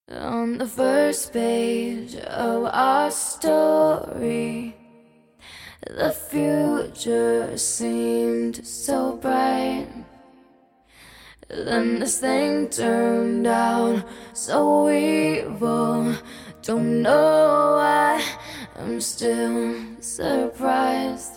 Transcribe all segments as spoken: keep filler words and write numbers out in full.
On the first page of our story, the future seemed so bright. Then this thing turned out so evil. Don't know why, I'm still surprised.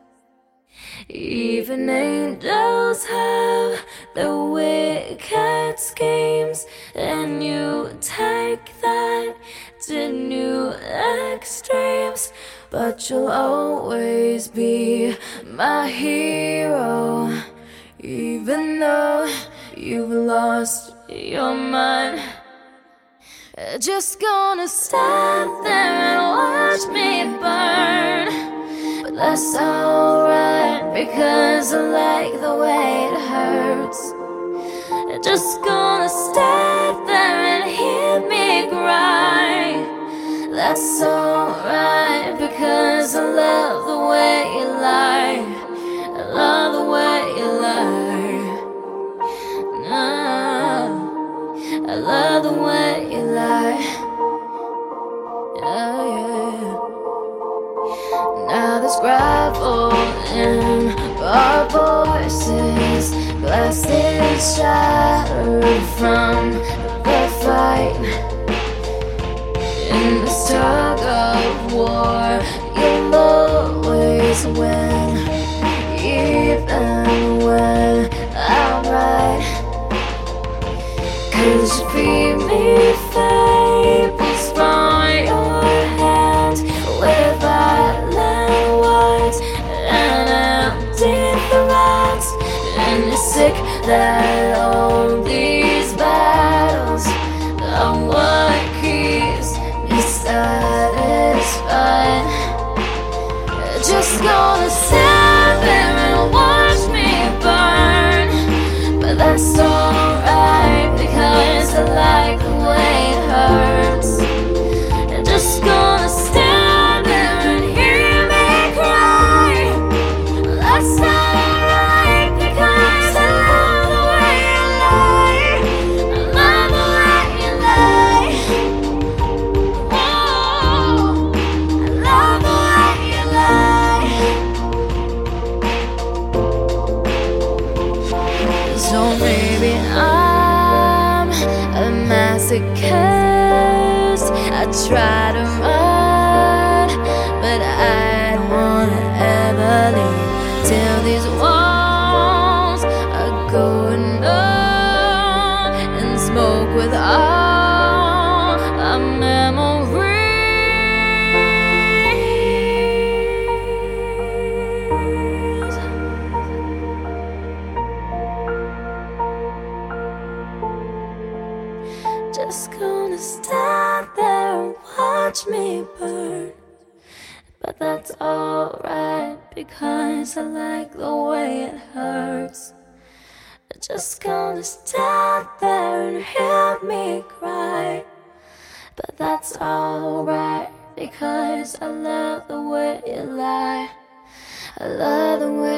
Even angels have their wicked schemes, and you take that to new extremes. But you'll always be my hero, even though you've lost your mind. Just gonna stand there and watch me burn, but that's alright, because I like the way it hurts. Just gonna stand there and hear me cry. That's alright, because I love the way you lie. I love the way you lie. No, I love the way you lie. Yeah, yeah. Now there's gravel in our voices, glasses shattered from the fight. In this tug of war, you'll always win, even when I'm right. 'Cause you feed me fables from your hand, with violent words and empty threats. And you're sick that all these battles are what keeps me satisfied. Just gonna stand there and watch me burn, but that's alright, because I like the way it hurts. Just gonna stand there and hear me cry. That's alright, because I love the way you lie. I love the way you lie. Oh, I love the way you lie. So maybe I'm a masochist. I try to run, but I don't wanna ever leave till these walls are going up and smoke with all our memories. Just gonna stand there and watch me burn, but that's alright, because I like the way it hurts. Just gonna stand there and hear me cry, but that's alright, because I love the way you lie. I love the way